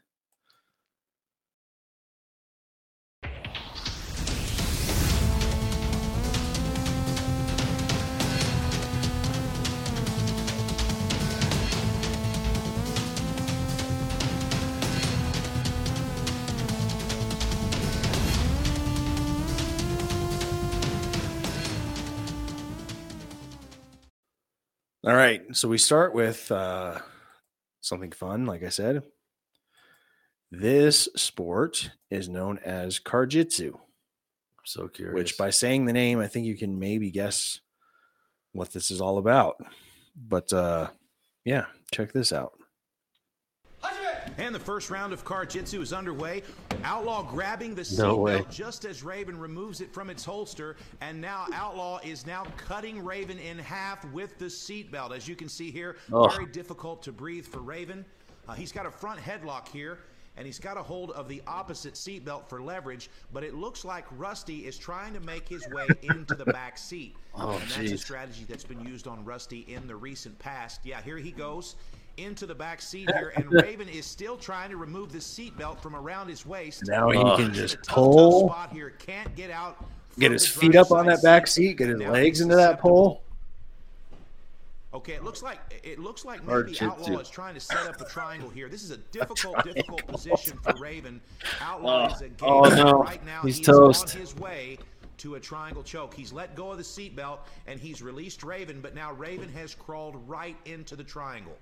All right. So we start with uh, something fun, like I said. This sport is known as Karjitsu. So curious. Which, by saying the name, I think you can maybe guess what this is all about. But uh, yeah, check this out. And the first round of Karjitsu is underway. Outlaw grabbing the No way. seatbelt just as Raven removes it from its holster. And now Outlaw is now cutting Raven in half with the seatbelt. As you can see here, Oh. very difficult to breathe for Raven. Uh, he's got a front headlock here. And he's got a hold of the opposite seatbelt for leverage, but it looks like Rusty is trying to make his way into the back seat. Oh, and that's a geez. strategy that's been used on Rusty in the recent past. Yeah, here he goes into the back seat here, and Raven is still trying to remove the seatbelt from around his waist. Now he Oh. can He's in just a tough, tough pull, spot here. Can't get out get from his the feet driver's up on side that back seat. seat, get his Now legs he's into that susceptible. pole. Okay, it looks like it looks like Hard maybe jitsu. Outlaw is trying to set up a triangle here. This is a difficult, difficult position for Raven. Outlaw Oh. is engaged Oh, no. right now. He's he toast. is on his way to a triangle choke. He's let go of the seatbelt and he's released Raven, but now Raven has crawled right into the triangle.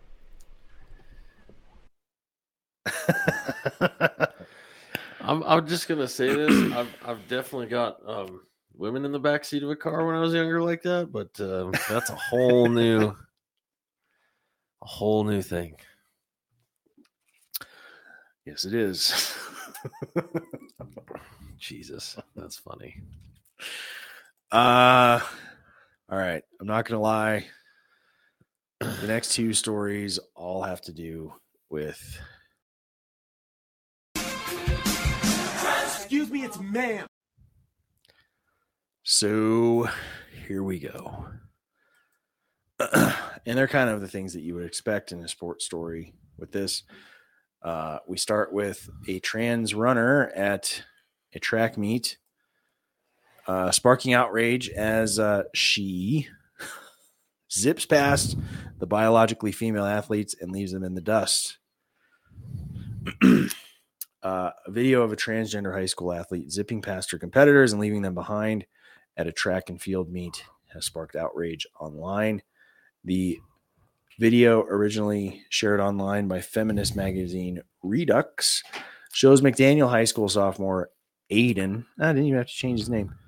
I'm, I'm just gonna say this. I've I've definitely got um, women in the back seat of a car when I was younger like that, but um, that's a whole new, a whole new thing. Yes, it is. Jesus, that's funny. Uh, all right. I'm not going to lie. The next two stories all have to do with. Excuse me, it's ma'am. So here we go. And they're kind of the things that you would expect in a sports story with this. Uh, we start with a trans runner at a track meet, uh, sparking outrage as uh, she zips past the biologically female athletes and leaves them in the dust. uh, a video of a transgender high school athlete zipping past her competitors and leaving them behind at a track and field meet has sparked outrage online. The video, originally shared online by feminist magazine Redux, shows McDaniel High School sophomore Aiden. I didn't even have to change his name.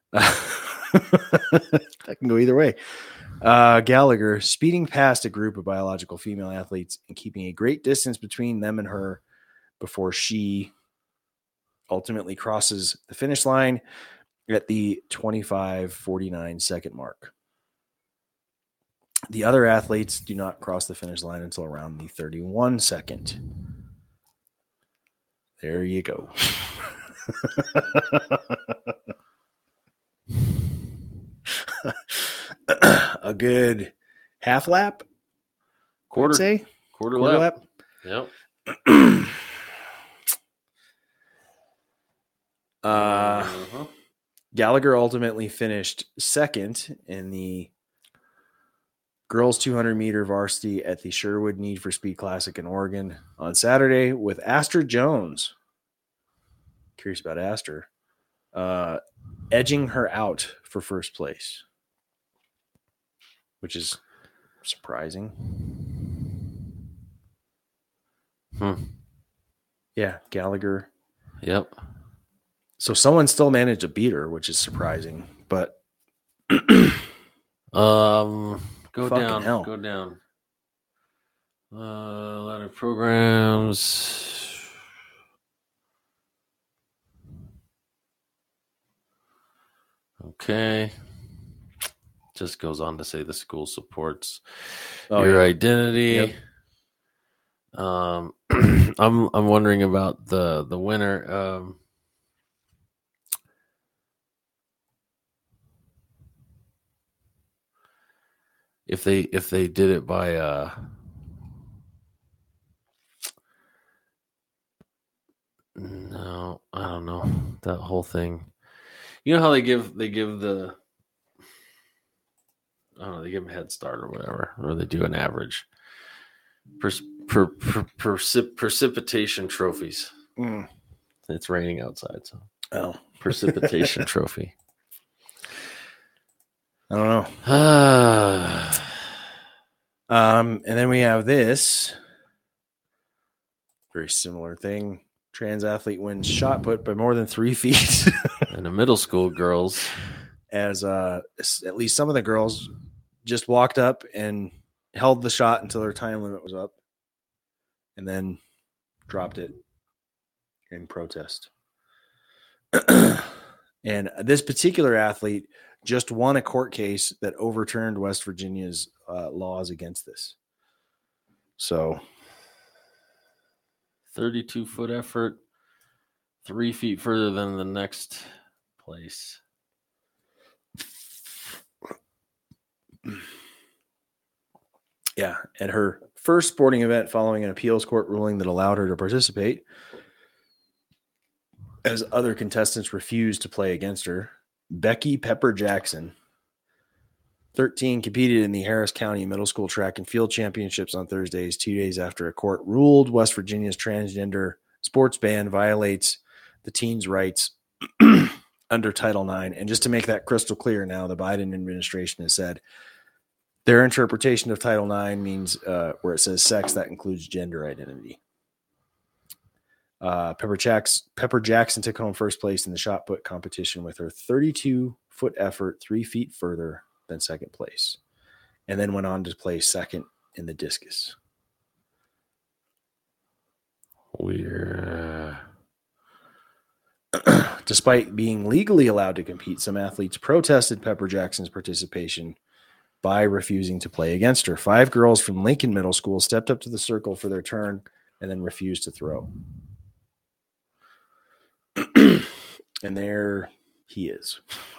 That can go either way. Uh, Gallagher speeding past a group of biological female athletes and keeping a great distance between them and her before she ultimately crosses the finish line. at the twenty-five forty-nine second mark. The other athletes do not cross the finish line until around the thirty-one second. There you go. A good half lap, quarter, say quarter, quarter lap. lap. Yep. uh, uh-huh. Gallagher ultimately finished second in the girls two hundred meter varsity at the Sherwood Need for Speed Classic in Oregon on Saturday, with Astor Jones, curious about Astor, uh, edging her out for first place, which is surprising. Hmm. Yeah, Gallagher. Yep. So someone still managed to beat her, which is surprising, but um, go fucking down, hell. go down. Uh, a lot of programs. Okay. Just goes on to say the school supports Oh, your yeah. identity. Yep. Um, I'm I'm wondering about the the winner. Um, if they if they did it by uh, no, I don't know that whole thing. You know how they give they give the I don't know, they give them a head start or whatever, or they do an average. Per, per, per, percip, precipitation trophies. Mm. It's raining outside, so oh, precipitation trophy. I don't know. um, and then we have this very similar thing. Trans athlete wins shot put by more than three feet. And the middle school girls, as uh, at least some of the girls just walked up and held the shot until their time limit was up, and then dropped it in protest. And this particular athlete just won a court case that overturned West Virginia's uh, laws against this. So, thirty-two foot effort, three feet further than the next place. Yeah, at her first sporting event following an appeals court ruling that allowed her to participate, as other contestants refused to play against her, Becky Pepper Jackson, thirteen, competed in the Harris County Middle School Track and Field Championships on Thursdays, two days after a court ruled West Virginia's transgender sports ban violates the teens' rights under Title nine. And just to make that crystal clear now, the Biden administration has said their interpretation of Title nine means uh, where it says sex, that includes gender identity. Uh, Pepper, Jacks, Pepper Jackson took home first place in the shot put competition with her thirty-two foot effort, three feet further than second place, and then went on to place second in the discus. Weird. Despite being legally allowed to compete, some athletes protested Pepper Jackson's participation by refusing to play against her. Five girls from Lincoln Middle School stepped up to the circle for their turn and then refused to throw. And there he is.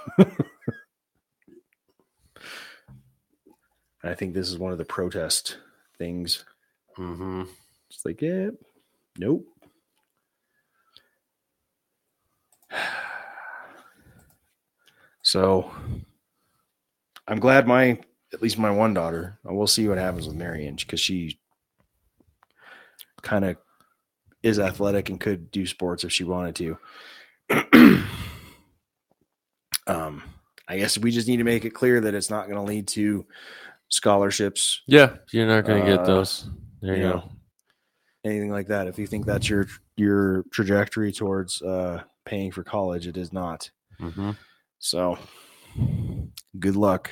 I think this is one of the protest things. Mm-hmm. It's like, yeah, nope. So I'm glad my, at least my one daughter, we'll see what happens with Marion, because she kind of is athletic and could do sports if she wanted to. um, I guess we just need to make it clear that it's not going to lead to scholarships. Yeah, you're not going to uh, get those. There you, you go. know, anything like that. If you think that's your your trajectory towards uh, paying for college, it is not. Mm-hmm. So, good luck.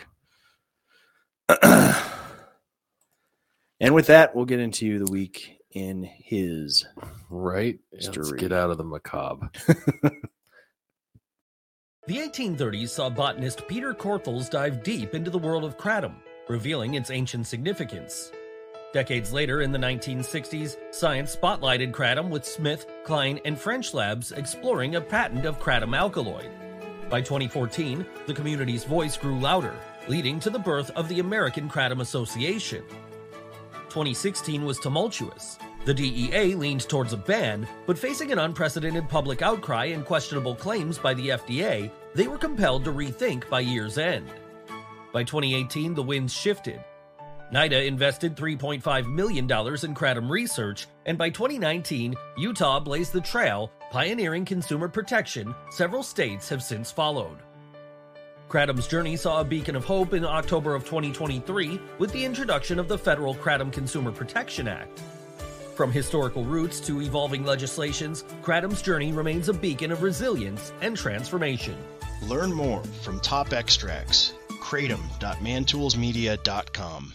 And with that, we'll get into the week in his right. Let's history. get out of the macabre. The eighteen thirties saw botanist Peter Korthals dive deep into the world of kratom, revealing its ancient significance. Decades later, in the nineteen sixties, science spotlighted kratom with Smith, Klein, and French labs exploring a patent of kratom alkaloid. By twenty fourteen, the community's voice grew louder, leading to the birth of the American Kratom Association. twenty sixteen was tumultuous. The D E A leaned towards a ban, but facing an unprecedented public outcry and questionable claims by the F D A, they were compelled to rethink by year's end. By twenty eighteen, the winds shifted. NIDA invested three point five million dollars in kratom research, and by twenty nineteen, Utah blazed the trail, pioneering consumer protection. Several states have since followed. Kratom's journey saw a beacon of hope in October of twenty twenty-three with the introduction of the Federal Kratom Consumer Protection Act. From historical roots to evolving legislations, Kratom's journey remains a beacon of resilience and transformation. Learn more from Top Extracts. kratom dot mantoolsmedia dot com.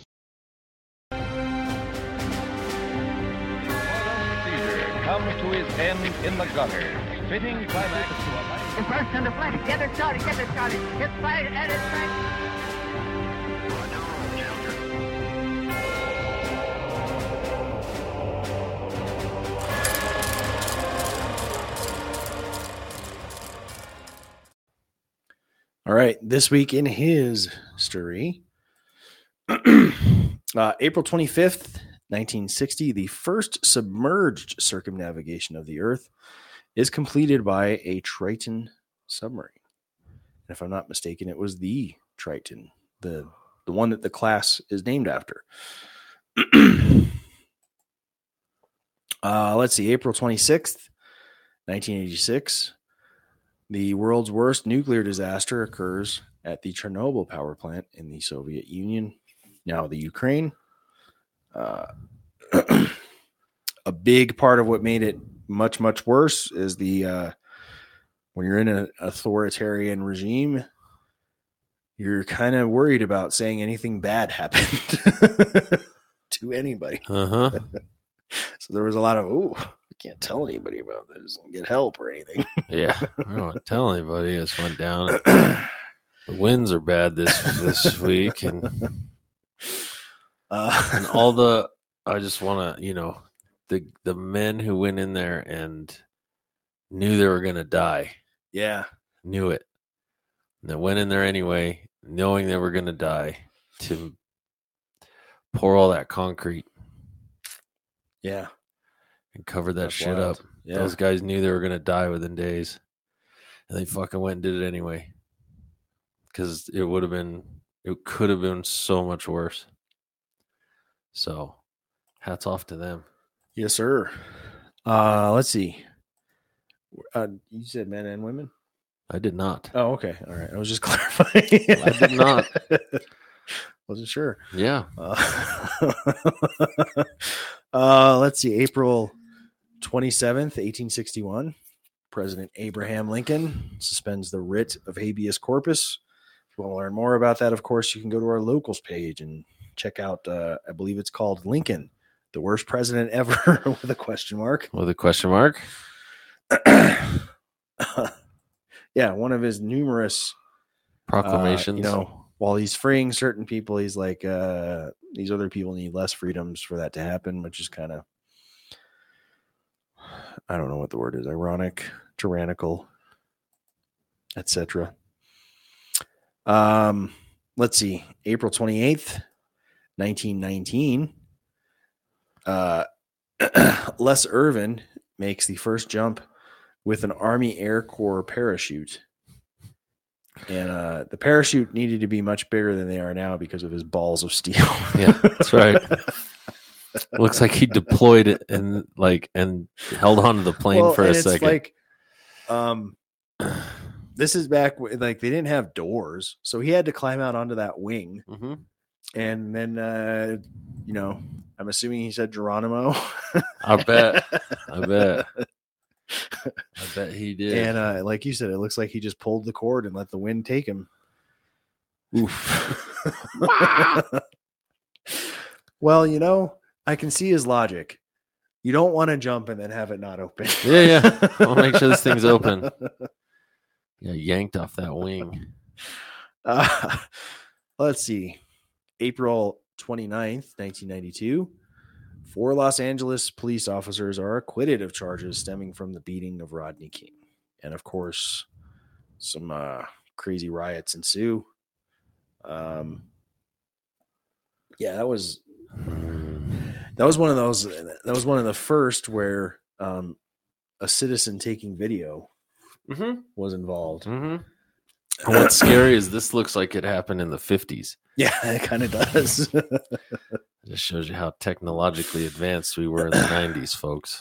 Comes to his end in the gutter, fitting climax to a life. The first on the flank, get it started, get it started, hit fire and it's right. All right, this week in his story, uh, April twenty-fifth, nineteen sixty, the first submerged circumnavigation of the Earth is completed by a Triton submarine. And if I'm not mistaken, it was the Triton, the, the one that the class is named after. uh, let's see, April twenty-sixth, nineteen eighty-six. The world's worst nuclear disaster occurs at the Chernobyl power plant in the Soviet Union, now the Ukraine. Uh, a big part of what made it much, much worse is the uh, when you're in an authoritarian regime, you're kind of worried about saying anything bad happened to anybody. Uh-huh. So there was a lot of, ooh, I can't tell anybody about this and get help or anything. Yeah, I don't want to tell anybody. This went down. The winds are bad this this week, and uh, and all the. I just want to, you know, the the men who went in there and knew they were gonna die. Yeah, knew it. And they went in there anyway, knowing they were gonna die, to pour all that concrete. Yeah. And cover that That's shit wild. up. Yeah. Those guys knew they were going to die within days. And they fucking went and did it anyway. Because it would have been, it could have been so much worse. So, hats off to them. Yes, sir. Uh, let's see. Uh, you said men and women? I did not. Oh, okay. All right. I was just clarifying. I did not. Wasn't sure. Yeah. Uh, uh, let's see. April twenty-seventh, eighteen sixty-one. President Abraham Lincoln suspends the writ of habeas corpus. If you want to learn more about that, of course, you can go to our locals page and check out, uh, I believe it's called Lincoln, the worst president ever, with a question mark. With a question mark? Yeah, one of his numerous proclamations. Uh, you know, while he's freeing certain people, he's like, uh, these other people need less freedoms for that to happen, which is kind of, I don't know what the word is, ironic, tyrannical, et cetera. Um, let's see, April twenty-eighth, nineteen nineteen. Uh, Les Irvin makes the first jump with an Army Air Corps parachute. And uh, the parachute needed to be much bigger than they are now because of his balls of steel. Yeah, that's right. Looks like he deployed it and like and held onto the plane well, for a and it's second. Like, um, this is back when, like, they didn't have doors, so he had to climb out onto that wing, mm-hmm. and then uh, you know, I'm assuming he said Geronimo. I bet. I bet. I bet he did. And uh, like you said, it looks like he just pulled the cord and let the wind take him. Oof. Well, you know, I can see his logic. You don't want to jump and then have it not open. Yeah, yeah. I'll make sure this thing's open. Yeah, yanked off that wing. Uh, let's see. April twenty-ninth, nineteen ninety-two. Four Los Angeles police officers are acquitted of charges stemming from the beating of Rodney King. And of course, some uh, crazy riots ensue. Um, yeah, that was that was one of those. That was one of the first where um, a citizen taking video mm-hmm. was involved. Mm-hmm. And what's scary is this looks like it happened in the fifties. Yeah, it kind of does. It just shows you how technologically advanced we were in the nineties, folks.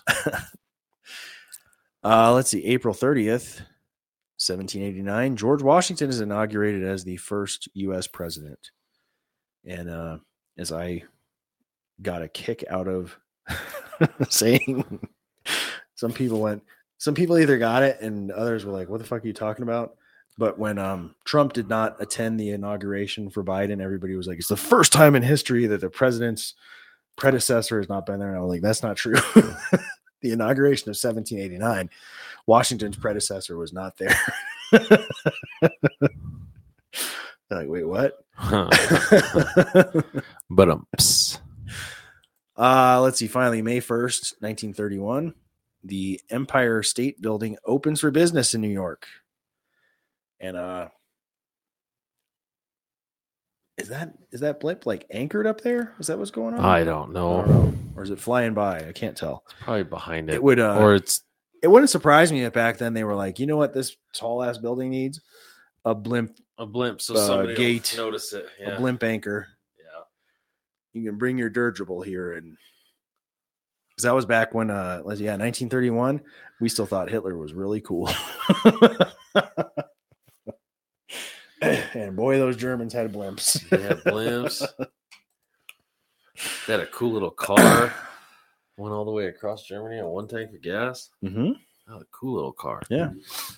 Uh, let's see, April thirtieth, seventeen eighty-nine. George Washington is inaugurated as the first U S president. And uh, as I got a kick out of saying, some people went, some people either got it and others were like, what the fuck are you talking about? But when um, Trump did not attend the inauguration for Biden, everybody was like, it's the first time in history that the president's predecessor has not been there. And I was like, that's not true. The inauguration of seventeen eighty-nine, Washington's predecessor was not there. Like, wait, what? But um, uh, let's see. Finally, May first, nineteen thirty-one, the Empire State Building opens for business in New York. And uh, is that is that blip like anchored up there? Is that what's going on? I don't know. I don't know. Or is it flying by? I can't tell. It's probably behind it. It would, uh, or it's. It wouldn't surprise me if back then they were like, you know what, this tall ass building needs a blimp, a blimp, so uh, somebody gate, will notice it. Yeah. a blimp anchor. Yeah, you can bring your dirigible here, and because that was back when, uh, yeah, nineteen thirty-one. We still thought Hitler was really cool. And boy, those Germans had blimps. They had blimps. They had a cool little car. Went all the way across Germany on one tank of gas. Mm-hmm. Oh, a cool little car. Yeah.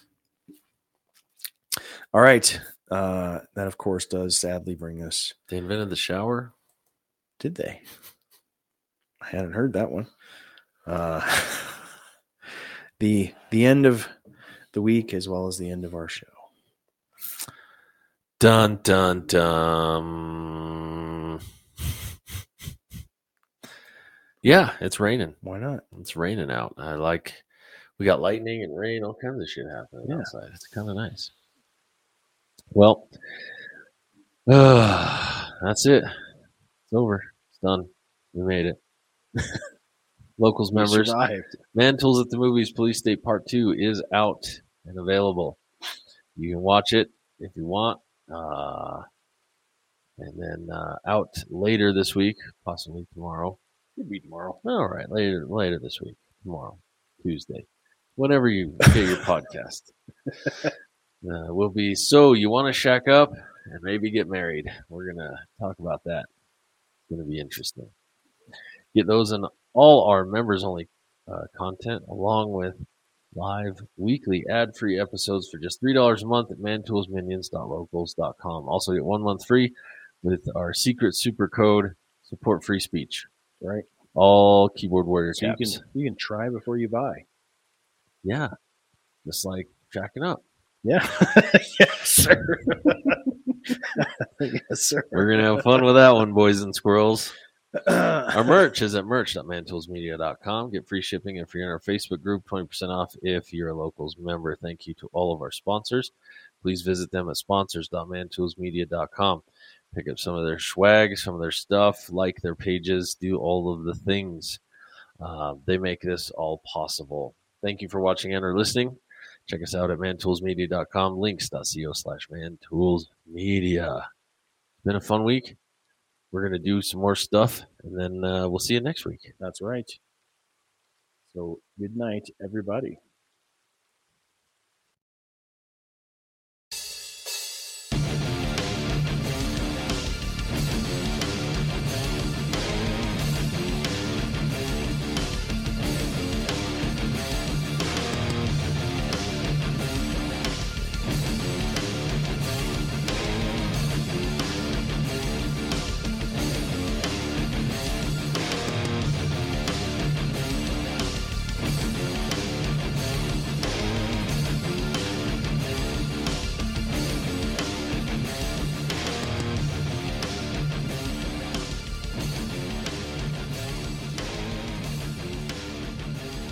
All right. Uh, that, of course, does sadly bring us. They invented the shower? Did they? I hadn't heard that one. Uh, the the end of the week as well as the end of our show. Dun, dun, dun. Yeah, it's raining. Why not? It's raining out. I like, we got lightning and rain, all kinds of shit happening yeah. outside. It's kind of nice. Well, uh, that's it. It's over. It's done. We made it. Locals We members. survived. Man Tools at the Movies Police State Part two is out and available. You can watch it if you want. Uh, and then uh, out later this week, possibly tomorrow. Could be tomorrow. All right, later later this week, tomorrow, Tuesday, whenever you get your podcast. Uh, we'll be so you want to shack up and maybe get married. We're gonna talk about that. It's gonna be interesting. Get those in all our members only uh, content, along with live weekly ad-free episodes for just three dollars a month at man tools minions dot locals dot com. Also get one month free with our secret super code, support free speech. Right. All keyboard warrior So you caps. can you can try before you buy. Yeah. Just like jacking up. Yeah. Yes, sir. Yes, sir. We're going to have fun with that one, boys and squirrels. Our merch is at merch dot man tools media dot com. Get free shipping if you're in our Facebook group, twenty percent off if you're a Locals member. Thank you to all of our sponsors. Please visit them at sponsors dot man tools media dot com. Pick up some of their swag, some of their stuff, like their pages, do all of the things. Uh, they make this all possible. Thank you for watching and or listening. Check us out at man tools media dot com, links.co slash mantoolsmedia. It's been a fun week. We're going to do some more stuff, and then uh, we'll see you next week. That's right. So good night, everybody.